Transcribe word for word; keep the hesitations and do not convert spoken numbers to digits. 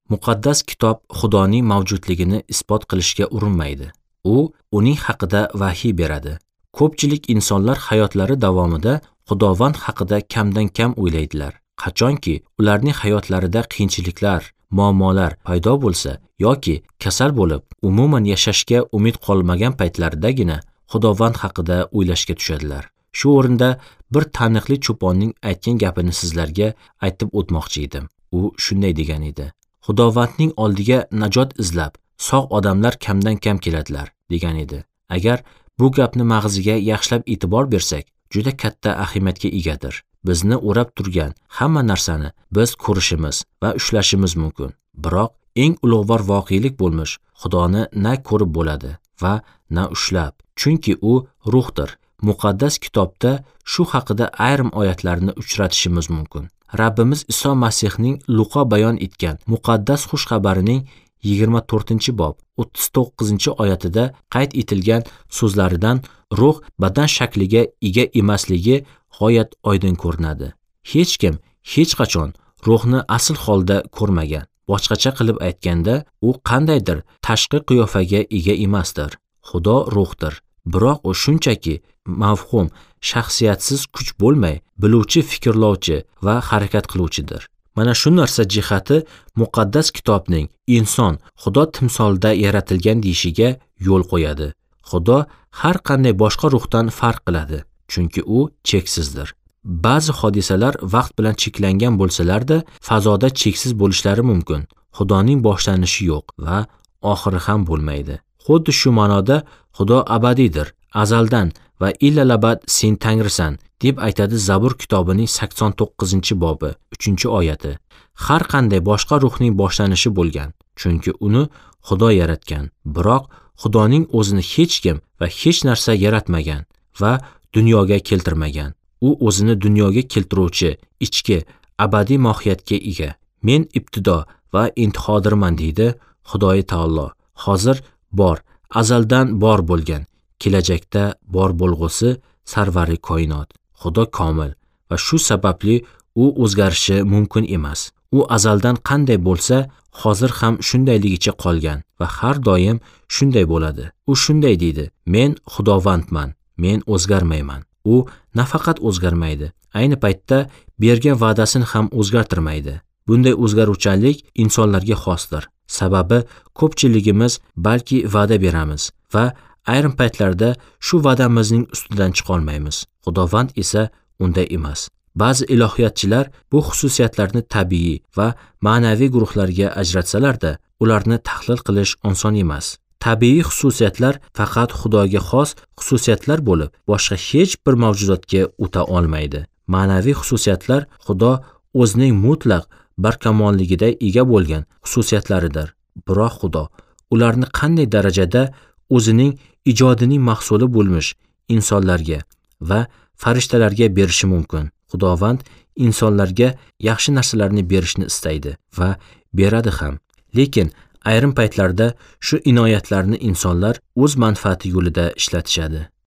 Muqaddas kitob Xudoning mavjudligini isbot qilishga urinmaydi. U uning haqida vahiy beradi. Ko'pchilik insonlar hayotlari davomida Xudovand haqida kamdan kam o'ylaydilar. Qachonki ularning hayotlarida qiyinchiliklar, muammolar paydo bo'lsa yoki kasal bo'lib, umuman yashashga umid qolmagan paytlaridagina Xudovand haqida o'ylashga tushadilar. Shu o'rinda bir taniqli cho'ponning aytgan gapini sizlarga aytib o'tmoqchi edim. U shunday degan edi: Xudovandning oldiga najot izlab sog' odamlar kamdan kam keladilar, degan edi. Agar bu gapni mag'ziga yaxshilab e'tibor bersak, juda katta ahamiyatga egadir. Bizni o'rab turgan hamma narsani biz ko'rishimiz va ushlashimiz mumkin. Biroq eng ulug'vor voqelik bo'lmish Xudoni na ko'rib bo'ladi va na ushlab. Chunki u ruhdir. Muqaddas kitobda shu haqida ayrim oyatlarni uchratishimiz mumkin. Rabbimiz Iso Masihning Luqo bayon etgan muqaddas xushxabarining yigirma to'rtinchi bob o'ttiz to'qqizinchi oyatida qayd etilgan so'zlaridan ruh badan shakliga ega emasligi g'oyat oydin ko'rinadi. Hech kim hech qachon ruhni asl holda ko'rmagan. Boshqacha qilib aytganda, u qandaydir tashqi qiyofaga ega emasdir. Xudo ruhdir. Biroq u shunchaki mavhum, shaxsiyatsiz kuch bo'lmay, biluvchi, fikrlovchi va harakat qiluvchidir. Mana shu narsa jihati muqaddas kitobning inson Xudo timsolida yaratilgan deyishiga yo'l qo'yadi. Xudo har qanday boshqa ruhdan farq qiladi, chunki u cheksizdir. Ba'zi hodisalar vaqt bilan cheklangan bo'lsalarda, fazoda cheksiz bo'lishlari mumkin. Xudoning boshlanishi yo'q va oxiri ham bo'lmaydi. Xuddi shu ma'noda Xudo abadiydir, azaldan va illalabad sen Tangrisan, deb aytadi Zabur kitobining sakson to'qqizinchi bobi, uchinchi oyati. Har qanday boshqa ruhning boshlanishi bo'lgan, chunki uni Xudo yaratgan. Biroq Xudoning o'zini hech kim va hech narsa yaratmagan va dunyoga keltirmagan. U o'zini dunyoga keltiruvchi, ichki, abadiy mohiyatga ega. Men ibtido va intihodirman, deydi Xudoy taolo. Hozir bor, azaldan bor bo'lgan, kelajakda bor bo'lg'usi sarvari koinot. Xudo komil va shu sababli u o'zgarishi mumkin emas. U azaldan qanday bo'lsa, hozir ham shundayligicha qolgan va har doim shunday bo'ladi. U shunday deydi: Men Xudovandman, men o'zgarmayman. U nafaqat o'zgarmaydi, ayni paytda bergan va'dasini ham o'zgartirmaydi. Bunday o'zgaruvchanlik insonlarga xosdir. Sababi ko'pchiligimiz balki va'da beramiz va ayrim paytlarda shu va'damizning ustidan chiqolmaymiz. Xudovand esa unday emas. Ba'zi ilohiyatchilar bu xususiyatlarni tabiiy va ma'naviy guruhlarga ajratsalar-da, ularni tahlil qilish oson emas. Tabiiy xususiyatlar faqat Xudoga xos xususiyatlar bo'lib, boshqa hech bir mavjudotga o'ta olmaydi. Ma'naviy xususiyatlar Xudo o'zining mutlaq barkamolligida ega bo'lgan xususiyatlaridir. Biroq Xudo ularni qanday darajada o'zining ijodining mahsuli bo'lmish insonlarga va farishtalarga berishi mumkin. Xudovand insonlarga yaxshi narsalarni berishni istaydi va beradi ham. Lekin ayrim paytlarda shu inoyatlarni insonlar o'z manfaati yo'lida ishlatishadi.